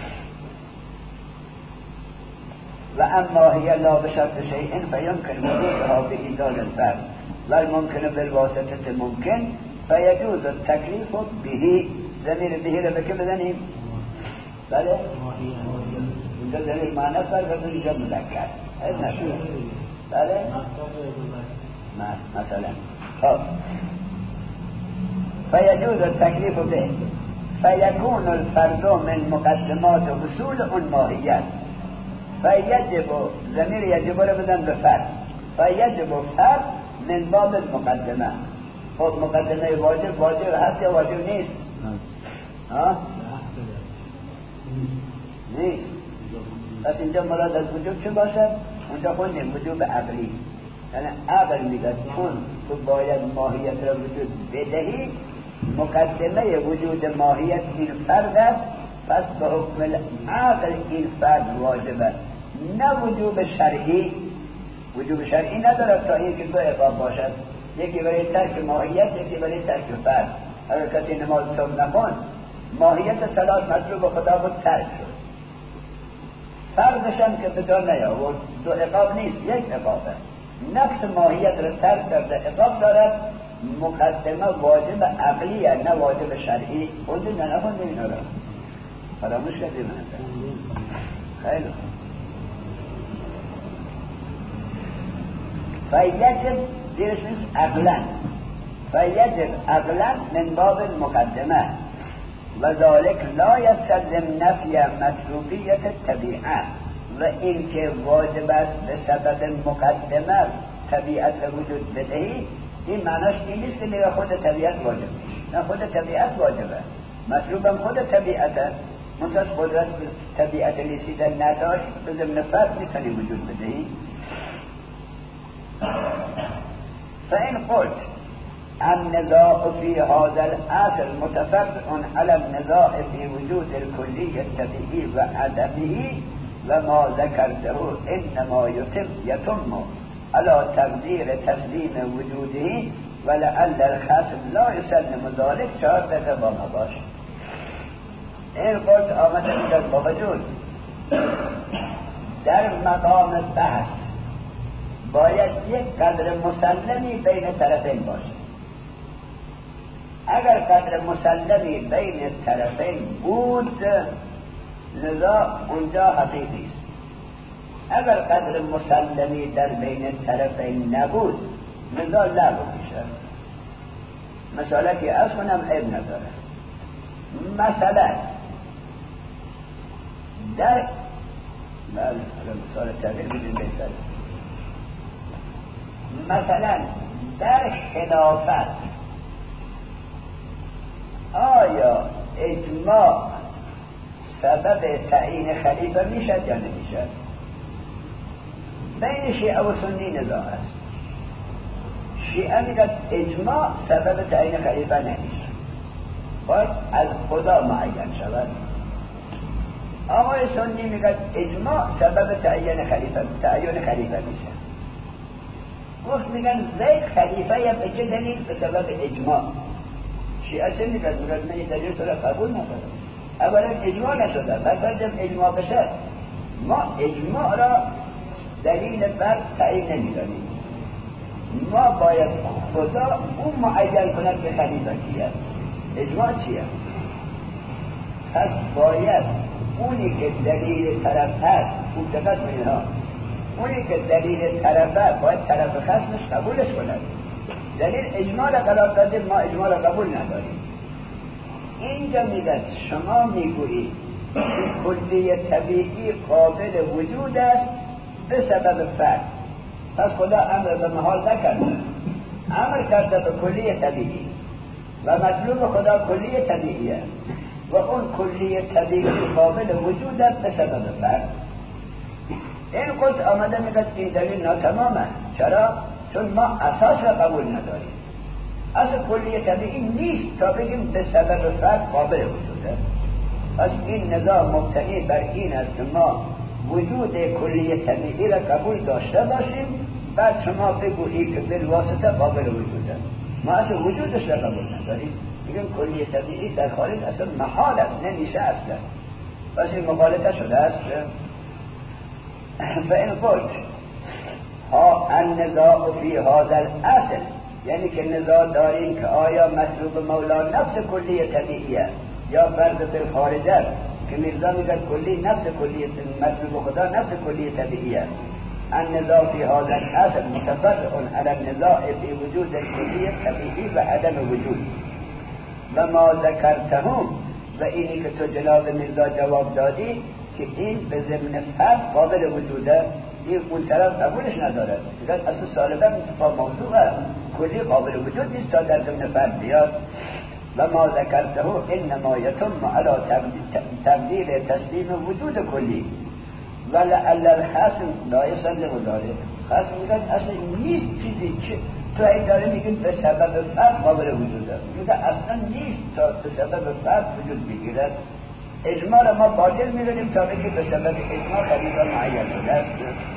و اما هی لا به شرط شیئن فیمکن وجودها به ایجاد الفرد و الممکن بالواسطه ممکن فیجوز التکلیف بهی. ضمیر بهی را به که بزنیم؟ بله اینجا ضمیر مؤنث برگرده، اینجا مذکر از نشود. بله مثلا خب فیجوز التکلیف به فیکون الفرد من مقدمات و اصول اون ماهیت فیجب ضمیر یجب رو بدن به فرد فیجب فرد من باب المقدمه. خب مقدمه واجب واجب هست یا واجب نیست؟ ها؟ نیست. پس اینجا مراد از وجوب چه باشد؟ اونجا خوندیم وجوب عقلی، یعنی عقل میگه چون تو باید ماهیت را وجود بدهی، مقدمه وجود ماهیت این فرد است، پس به حکم عقل این فرد واجبه، نه وجوب شرعی. وجوب شرعی ندارد تا این که دو عقاب باشد، یکی برای ترک ماهیت، یکی برای ترک فرد. اگر کسی نماز صبح نخوند ماهیت صلات مطلوب خدا بود ترک شد، فردشم که به دار نیاورد، دو عقاب نیست یک عقابه. نفس ماهیت را ترک کرده عقاب دارد، مقدمه واجب عقلیه نه واجب شرعی. خوندیم نه نخوندیم اینا را؟ فراموش کردیم خیلی فیجب دیرش نیست عقلا، فیجب عقلا من باب المقدمه و ذالک لا یستلزم نفی مطلوبیت طبیعه. و این که واجب است به سبب مقدمه طبیعت وجود بدهی، این معناش این نیست که میگه خود طبیعت واجب نیست، نه خود طبیعت واجبه، مطلوبم خود طبیعته. منتاز قدرت طبیعت رسیدن نداشت به ضمن فرد میتونی وجود بدهی. فإن قلت النزاع في هذا الأصل متفرع على النزاع في وجود الكلي الطبيعي وعدمه وما ذكرته إنما يتم يتم على تقدير تسليم وجوده ولعل الخصم لا يسلم ذلك چهار دقیقه با ما باش. این قلت آمده میگه با وجود در مقام بحث باید یک قدر مسلمی بین طرفین باشه. اگر قدر مسلمی بین طرفین بود نزاع اونجا حقیقی است. اگر قدر مسلمی در بین طرفین نبود نزاع لغو میشه. مثلا که از کنم عیب نداره. مثلا در بله مثال تعبیر بدین بهتره. مثلا در خلافت آیا اجماع سبب تعیین خلیفه میشد یا نمیشد؟ بین شیعه و سنی نزاع است. شیعه میگن اجماع سبب تعیین خلیفه نمیشه، باید از خدا معین شود. آقای سنی میگن اجماع سبب تعیین خلیفه تعیین خلیفه میشه. گفت میگن زید خلیفه یا به چه دلیل؟ به سبب اجماع. شیعه چه میگن؟ میگن من این دلیل تو را قبول ندارم. اولا اجماع نشده، بعد اجماع بشه ما اجماع را دلیل بر تعیین نمیدانیم. ما باید خدا اون معین کند که خلیفه کیه. اجماع چیه؟ پس باید اونی که دلیل طرف هست اون دقت می‌ها اونی که دلیل طرفه باید طرف خصمش قبولش کند. دلیل اجماع را قرار دادیم، ما اجماع را قبول نداریم. اینجا میگه شما میگویید کلیه طبیعی قابل وجود است به سبب فرد، پس خدا امر به محال نکرده، امر کرده به کلیه طبیعی و مطلوب خدا کلیه طبیعیه و اون کلیه طبیعی قابل وجود است به سبب فرد. این قلت آمده میگه این دلیل ناتمامه. چرا؟ چون ما اساس را قبول نداریم. اصل کلیه طبیعی نیست تا بگیم به سبب فرد قابل وجوده. پس این نظام مبتنی بر این است که ما وجود کلیه طبیعی را قبول داشته باشیم، بعد شما بگویی که بالواسطه قابل وجوده. ما اصل وجودش را قبول نداریم، میگیم کلیه طبیعی در خارج اصلا محال است، نمیشه اصلا. پس این مغالطه شده است. فإن قلت ها النزاع فی هذا الاصل، یعنی که نزاع داریم که آیا مطلوب مولا نفس کلیه طبیعیه یا فرد بالخارج است، که میرزا میگه کلی نفس کلیه مطلوب خدا نفس کلیه طبیعیه. النزاع فی هذا الاصل متفرع علی النزاع فی وجود کلیه طبیعی و عدم وجود. و ما ذکرتهم، و اینی که تو جناب میرزا جواب دادی که این به ضمن فرد قابل وجوده، این اون طرف قبولش نداره. دیگر اصلا سالبه مصفا موضوعه، کلی قابل وجود نیست تا در ضمن فرد بیاد. و ما ذکرته انما یتم علی تبدیل تسلیم وجود کلی ولعل الخصم لا یسلم ذلك. خصم میگن اصلا نیست چیزی چه تو ای داره میگن به سبب فرد قابل وجوده، میگه اصلا نیست تا به سبب فرد وجود بگیرد. اجماع را ما باطل میدونیم تا بگیم به سبب اجماع خلیفه معین شده است.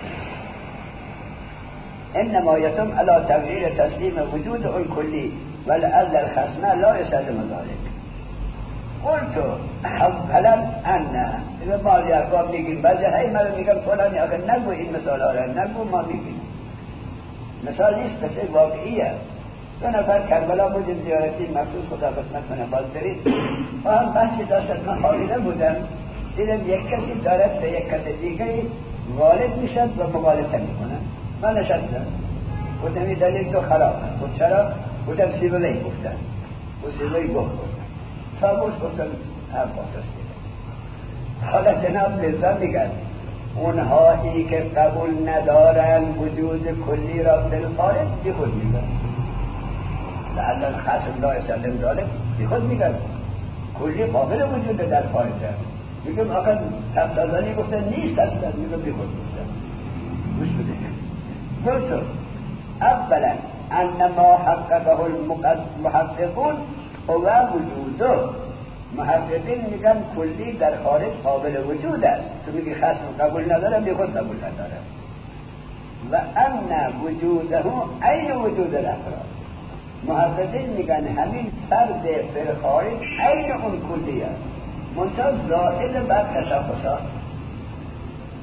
انما یتم علی تغییر تسلیم وجود اون کلی ولعل الخصم لا یسلم ذلك. قلت اولا ان اذا بعضی ارباب میگیم بعضی های من میگم فلانی آخه نگو این مثال ها را نگو، ما میگیم مثال نیست، قصه واقعیه. دو نفر کربلا بودیم زیارتی مخصوص خدا قسمت کنه باز برید و هم بحثی داشتن، من حالی نبودم، دیدم یک کسی دارد به یک کسی دیگری والد میشد و مغالطه میکنن. من نشستم گفتم این دلیل تو خراب. گفت چرا؟ گفتم سیبوی گفتن و سیبوی گفت گفتن تا گفت گفتم هم باقصیده. حالا جناب لذا میگن اونهایی که قبول ندارن وجود کلی را بالخارج بی خود میگن لعل الخصم لا یسلم ذلك، بی خود میگن کلی قابل وجود در خارج هست. میگم آخر تفتازانی گفتن نیست اصلا، میگم بی خود گفتن. گوش بده. گفتم اولا ان ما حققه المحققون هو وجوده. محققین میگن کلی در خارج قابل وجود است. تو میگی خصم قبول نداره، بی خود قبول نداره. و ان وجوده عین وجود الافراد. محققین میگن همین فرد در خارج عین اون کلی است، منتها زائد بر تشخصات.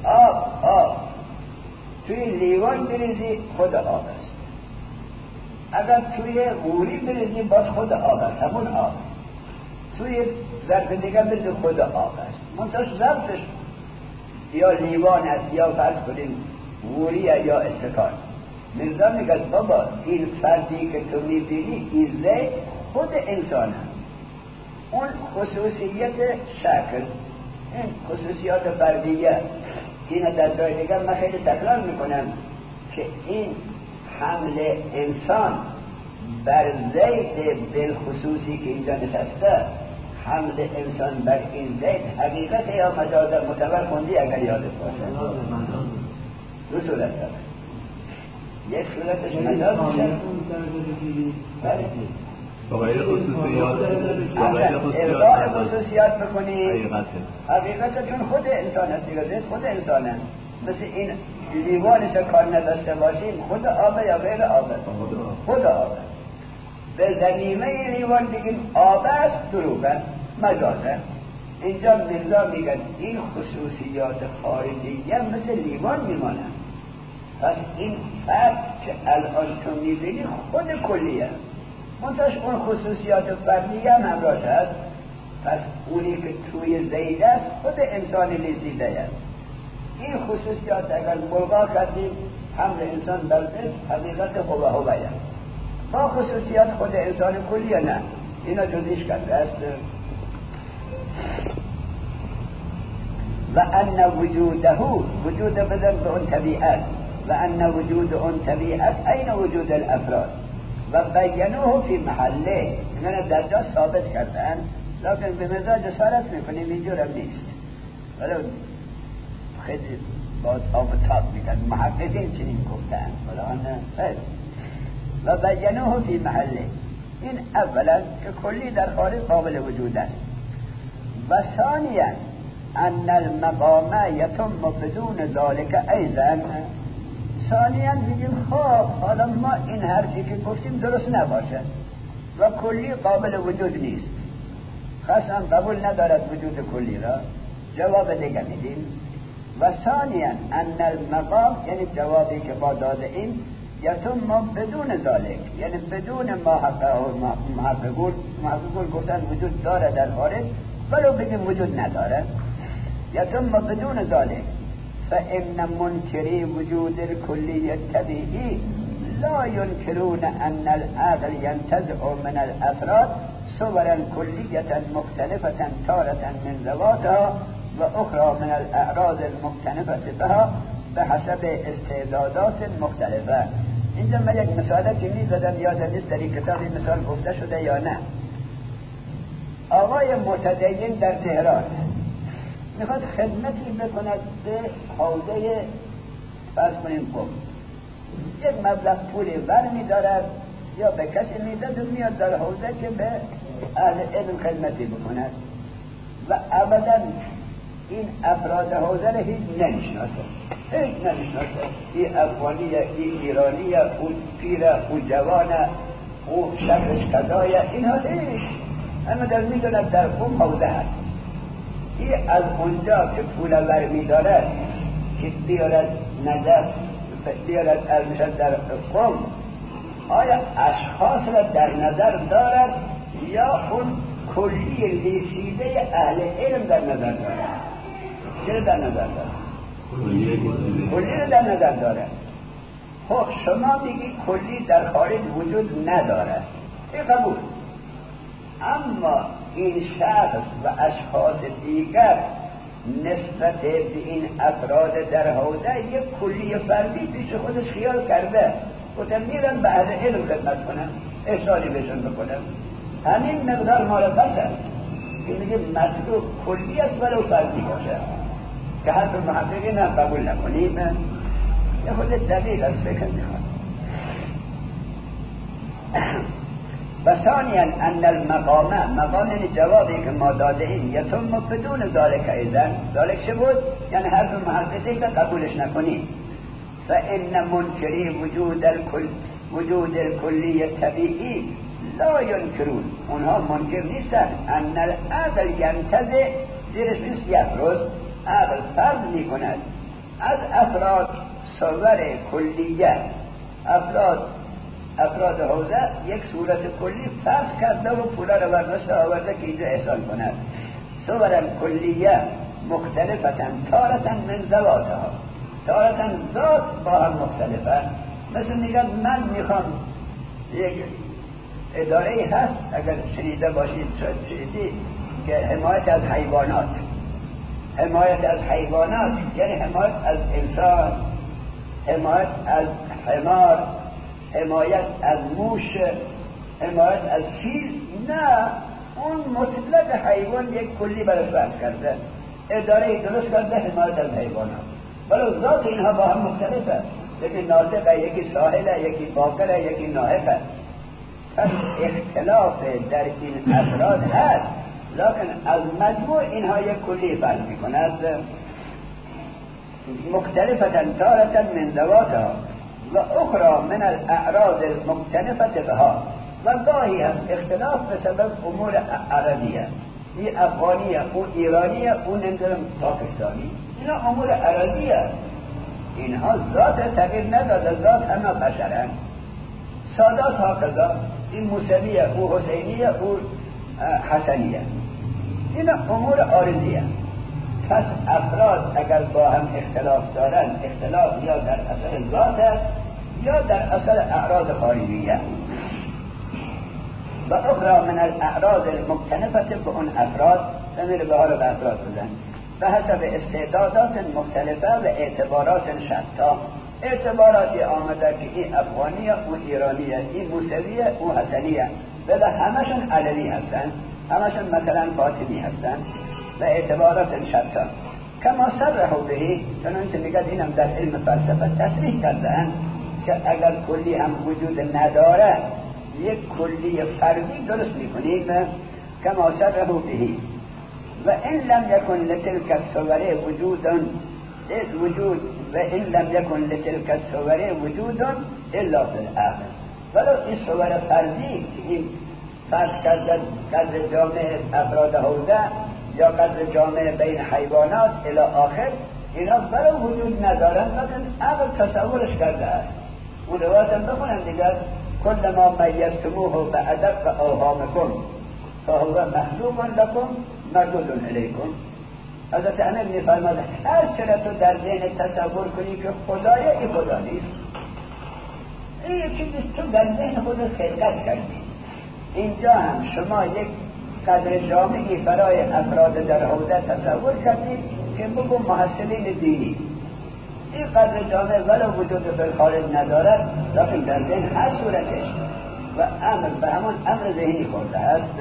آب آب توی لیوان بریزی خود آب است، اگر توی غوری بریزی باز خود آب است، همون آب. توی ظرف دیگه بریزی خود آب است، منتاش ظرفش یا لیوان است یا فرض کنیم غوریه یا استکان. مرزا میگه بابا این فردی که تو میبینی ایزه خود انسانه، اون خصوصیت شکل، این خصوصیات فردیه. این در جای دیگر من خیلی تکرار میکنم که این حمل انسان بر زید بالخصوصی که اینجا نشسته، حمل انسان بر این زید حقیقت یا مجاز متبر خوندی اگر یادت باشه. دو صورت داره، یک صورتش مجاز میشه غیر خصوصیات ارضاء خصوصیات بکنی حقیقت چون خود انسان هست دیگه، زید خود انسانه. مثل این لیوانش کار نداشته باشیم خود آبه یا غیر آبه؟ خود آبه. به زمینه این لیوان بگیم آبه است، دروغه، مجازه. اینجا مرزا میگن این خصوصیات خارجیه مثل لیوان میمانه. پس این فرد که الان تو میبینی خود کلیه، منتاش اون خصوصیات فردیه هم همراش هست. پس اونی که توی زید است خود انسان لیسیده است. این خصوصیات اگر ملغا کردیم حمل انسان بر زید حقیقت هو هویه، با خصوصیات خود انسان کلیه نه، اینا جزیش کرده است. و ان وجوده وجود بدن به اون طبیعت، و ان وجود اون طبیعت این وجود الافراد و بیانوه فی محله، اینا در جا ثابت کردن، لیکن به مرزا جسارت میکنیم اینجور هم نیست، ولی خیلی با آب تاب میکن محققین چنین گفتن و بیانوه فی محله. این اولا که کلی در خارج قابل وجود است، و ثانیا ان المقام یتم بدون ذالک ایضا. ثانیا میگیم خب حالا ما این حرفی که گفتیم درست نباشه و کلی قابل وجود نیست، خاصا قبول ندارد وجود کلی را، جواب دیگه میدیم. و ثانیا ان المقام یعنی جوابی که ما داده ایم یتم بدون ذالک، یعنی بدون ما محققون محققون گفتن وجود داره در خارج ولو بگیم وجود نداره، یتم بدون ذالک. فإن منكري وجود الكلية الطبيعي لا ينكرون أن العقل ينتزع من الأفراد صورا كلية مختلفة تارة من ذواتها وأخرى من الأعراض المختلفة بها بحسب استعدادات مختلفة. اینجا من یک مثالی که میزدم یادم نیست در این کتابی مثال گفته شده یا نه. آقای متدین در تهران میخواد خدمتی بکند به حوزه فرض کنیم قم، یک مبلغ پولی بر میدارد یا به کسی میداد و میاد در حوزه که به اهل علم خدمتی بکند و ابدا این افراد حوزه را هیچ نمیشناسه، هیچ نمیشناسه، این افغانیه، این ایرانیه، اون پیره، اون جوانه، اون شکلش کذایه، اینها هیچ، اما در میداند در قم حوزه هست. این از اونجا که پول بر میدارد که بیارد نظر بیارد المشد در قم، آیا اشخاص را در نظر دارد یا اون کلی لیسیده اهل علم در نظر دارد؟ چرا در نظر دارد؟ کلی را در نظر دارد. خب شما میگی کلی در خارج وجود ندارد، این قبول، اما این شخص و اشخاص دیگر نسبت به این افراد در حوزه یک کلی فردی پیش خودش خیال کرده، گفتم میرم به اهل علم خدمت کنم، احسانی بهشون بکنم، همین مقدار ما را بس است که میگه مطلوب کلی است ولو فردی باشه، که حرف محققین هم قبول نکنیم. یه خود دقیق است فکر میخواد. و ثانیا ان المقام، مقام یعنی جوابی که ما داده ایم یتم بدون ذالک ایضا، ذالک چه بود؟ یعنی حرف محققین که قبولش نکنیم. فإن منکری وجود الکل وجود الکلی طبیعی لا ینکرون، اونها منکر نیستن ان العقل ینتزع، زیرش نیست یک روز عقل فرض میکند از افراد صور کلیه، افراد افراد حوزه یک صورت کلی فرض کرده و پولا رو برداشته آورده که اینجا احسان کند. صورا کلیه مختلفتا تارتا من ذواتها، تارتا ذات با هم مختلفه. مثل میگن من میخوام یک اداره هست، اگر شنیده باشید شنیدی، که حمایت از حیوانات، حمایت از حیوانات یعنی حمایت از انسان، حمایت از حمار، حمایت از موش، حمایت از فیل. نه، اون مطلق حیوان یک کلی برای فرض کرده، اداره درست کرده حمایت از حیوانات، ولی ذات اینها با هم مختلفه. یکی ناطقه، یکی ساحله، یکی باقره، یکی ناحقه. پس اختلاف در این افراد هست، لکن از مجموع اینها یک کلی فرض میکند. مختلفتا تارتا من ذواتها و اخرى من الاعراض المختلفة بها، و گاهی هم اختلاف به سبب امور عرضیه، این افغانیه، اون ایرانیه، اون نمیدونم پاکستانی، اینا امور عرضیه، اینها ذات تغییر نداده، ذات همه بشرن. سادات ها قضا، این موسویه، او حسینیه، او حسنیه، اینا امور عارضیه. پس افراد اگر با هم اختلاف دارن، اختلاف یا در اثر ذات است یا در اثر اعراض خارجیه. و اخرى من الاعراض المختلفه به اون افراد، زمیر به حال به افراد بزن، به حسب استعدادات مختلفه و اعتبارات شتا. اعتباراتی آمده که این افغانیه، اون ایرانیه، این موسویه، اون حسنیه، ولی همشون علوی هستن، همشون مثلا فاطمی هستن و اعتبارات شتا. کما صرحوا بهی، چنانچه میگد اینم در علم فلسفه تصریح کردن که اگر کلی هم وجود نداره، یک کلی فردی درست میکنیم. کما صرحوا بهی و این لم یکن لتلک الصور وجودا وجود و این لم یکن لتلک الصور وجود الا فی العقل. ولو این صور فردی، این فرض کردن قدر جامعه افراد حوزه یا قدر جامعه بین حیوانات الی آخر، اینا برای وجود ندارن، لیکن عقل تصورش کرده است. اون روایت هم بخونم دیگر، کل ما میزتموه به ادق اوهامکم فهو مخلوق لکم مردود علیکم. حضرت امیر میفرماد هر چرا تو در ذهن تصور کنی که خدایه، این خدا نیست، این یک چیزی تو در ذهن خودت خلقت کردی. اینجا هم شما یک قدر جامعی برای افراد در حوزه تصور کردید که بگو محصلین دینی، این قدر جامعه ولو وجود فی الخارج ندارد، لیکن در ذهن هر صورتش و امر به همون امر ذهنی خورده است.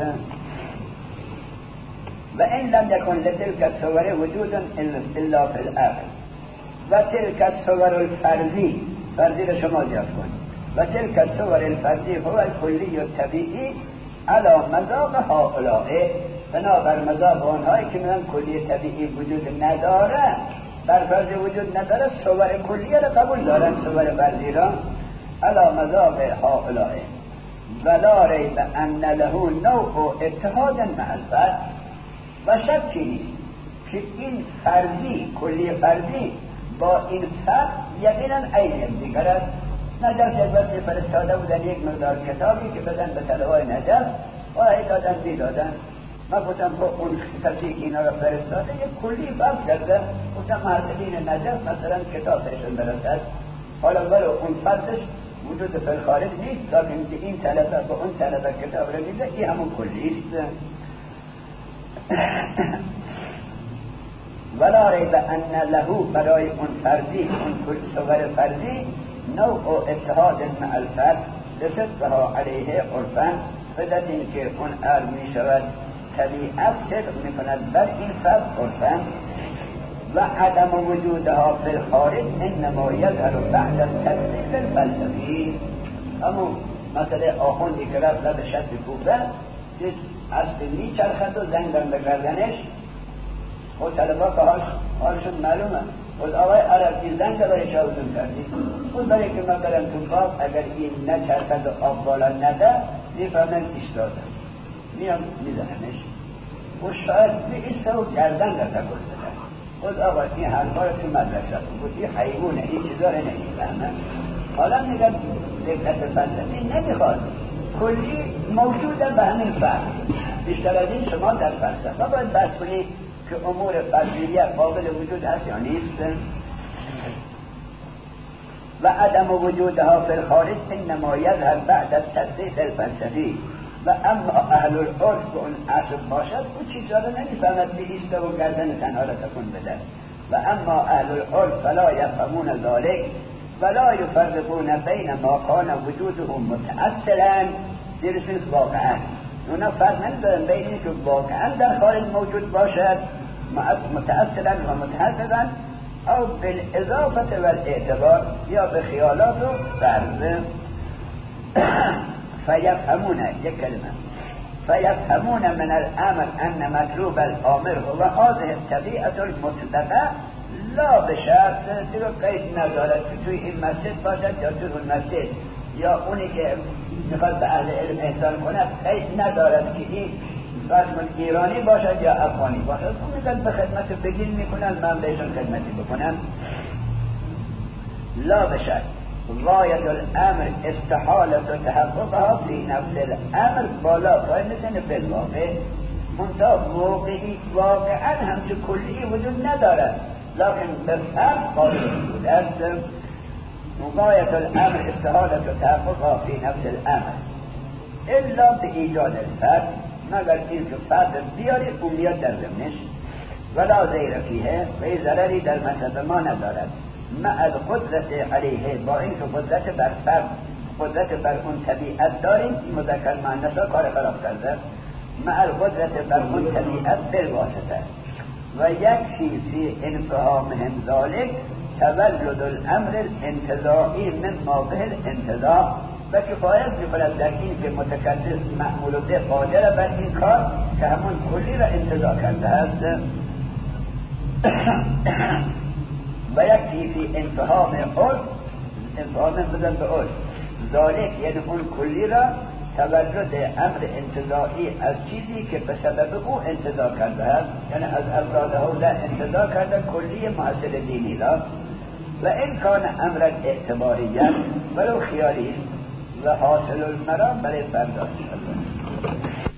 و این لم یکن لتلک الصور وجود الا فی العقل و تلک الصور الفردی، فردی رو شما زیاد کن، و تلک الصور الفردی هو الکلی الطبیعی علی مذاق هؤلاء، بنابر مذاق آنهایی که میگن کلی طبیعی وجود نداره، بر فرض وجود نداره، صور کلیه رو قبول دارن، صور فردی را علی مذاق هؤلاء ولا ریب ان له نوع اتحاد مع الفرد. و شکی نیست که این فردی، کلی فردی با این فرد یقینا عین دیگر است. نجف جدوت فرستاده بودن یک مقدار کتابی که بدن به طلبای نجف و هی دادن بی دادن. من گفتم خب اون کسی که اینا را فرستاده یک کلی فرض کرده، گفتم محصلین نجف مثلا کتاب بهشون برسد، حالا ولو اون فردش وجود فی الخارج نیست، لیکن که این طلبه به اون طلبه کتاب را میده، این همون کلی است. ولا ریب ان له، برای اون فردی، اون کل صور فردی، نوع اتحاد مع الفرد لصدقها علیه عرفا، بدت این که اون عرض می شود طبیعت صدق می کند بر این فرد عرفا. و عدم وجودها فی الخارج انما یظهر بعد التدقیق الفلسفی. اما مسئله آخوندی که رفت لب شد کوفه، دید اسب می چرخد و زنگم به گردنش، و طلبا که حالشون معلومه، خود آقای عربی زنگ برای شاوزون کردی، خود برای که ما برم تو خواب اگر این نچرخد و آب بالا نده میفهمن ایستاده، میام میزنمش و شاید می ایسته و گردن را تکل بده. خود آقا این حرفا رو تو مدرسه بود، این حیوانه، این چیزا رو نمیفهمه. حالا میگن دقت فلسفی نمیخواد، کلی موجوده به همین فرق. بیشتر از این شما در فلسفه باید بحث کنید که امور فردیه قابل وجود هست یا نیست. و عدم وجودها فی الخارج انما یظهر بعد التدقیق الفلسفی. و اما اهل العرف که اون عصب باشد او چیزا رو نمیفهمد بیسته و گردن تنها را تکون بده. و اما اهل العرف فلا یفهمون ذلك ولا یفرقون بین ما کان وجوده متأصلا زیرشون واقعا اونا فرق نمیدارن بین این که واقعا در خارج موجود باشد متأصلا و متحققا او بالاضافه و الاعتبار یا به خیالات و فرض. فیفهمون یک کلمه فیفهمون من الامر ان مطلوب الامر هو هذه الطبیعه المطلقه لا به شرط دیگه قید ندارد که توی این مسجد باشد یا توی اون مسجد یا اونی که میخواد به اهل علم احسان کنه قید ندارد که این فرض ایرانی باشد یا افغانی باشد. اون میگن به خدمت بگیر میکنن من بهشون خدمتی بکنم. لا به شرط غایت الامر استحالت و تحققها فی نفس الامر بالا پای مثل بالواقع منطقه واقعی واقعا همچه کلی وجود ندارد لكن به فرض قابل وجود است. غایت الامر استحالت و تحققها فی نفس الامر الا به ایجاد الفرد مگر این که فرد بیاری اون میاد در ضمنش ولا زیر فیه و این ضرری در مطلب ما ندارد مع القدرت علیه با این که قدرت بر فرد قدرت بر اون طبیعت داریم مذکر مؤنثا کار خراب کرده مع القدرت بر اون طبیعت بالواسطه و یکفی فی انفهامهم ذلك تولد الامر الانتزاعی مما به الانتزاع و کفایت می‌کند در این که متکلم معمول به قادر بر این کار که همون کلی را انتزاع کرده است. و یکفی فی انفهام عرف انفهام بزن به عرف ذالک یعنی اون کلی را تولد امر انتزاعی از چیزی که به سبب او انتزاع کرده است یعنی از افراد حوزه انتزاع کرده کلی معاصر دینی را. و این کان امر اعتباریت ولو خیالی است و حاصل المرام برای فردا